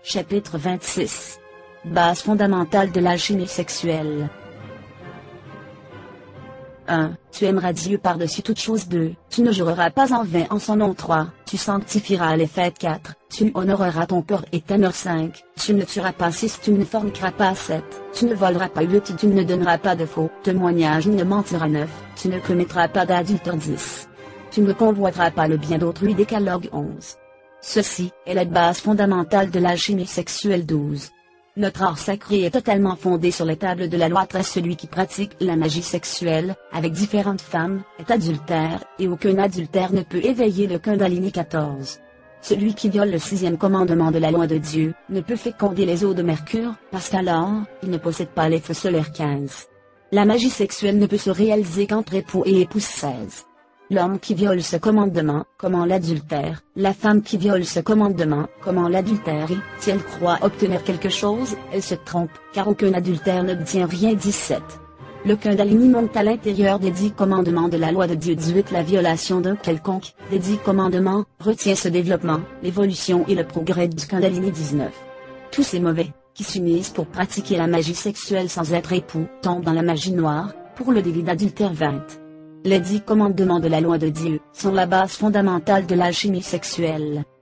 Chapitre 26. Base fondamentale de l'alchimie sexuelle. 1. Tu aimeras Dieu par-dessus toute chose. 2. Tu ne jureras pas en vain en son nom. 3. Tu sanctifieras les fêtes. 4. Tu honoreras ton père et ta mère. 5. Tu ne tueras pas. 6. Tu ne forniqueras pas. 7. Tu ne voleras pas. 8. Tu ne donneras pas de faux témoignages ni ne mentiras. 9. Tu ne commettras pas d'adultère. 10. Tu ne convoiteras pas le bien d'autrui. Décalogue 11. Ceci est la base fondamentale de l'alchimie sexuelle. 12. Notre art sacré est totalement fondé sur les tables de la loi. 13. Celui qui pratique la magie sexuelle, avec différentes femmes, est adultère, et aucun adultère ne peut éveiller le Kundalini. 14. Celui qui viole le 6e commandement de la loi de Dieu, ne peut féconder les eaux de Mercure, parce qu'alors, il ne possède pas les feux solaires. 15. La magie sexuelle ne peut se réaliser qu'entre époux et épouse. 16. L'homme qui viole ce commandement, comment l'adultère, la femme qui viole ce commandement, comment l'adultère, et, si elle croit obtenir quelque chose, elle se trompe, car aucun adultère n'obtient rien. 17. Le Kundalini monte à l'intérieur des 10 commandements de la loi de Dieu. 18. La violation d'un quelconque, des 10 commandements, retient ce développement, l'évolution et le progrès du Kundalini. 19. Tous ces mauvais, qui s'unissent pour pratiquer la magie sexuelle sans être époux, tombent dans la magie noire, pour le délit d'adultère. 20. Les 10 commandements de la loi de Dieu sont la base fondamentale de l'alchimie sexuelle.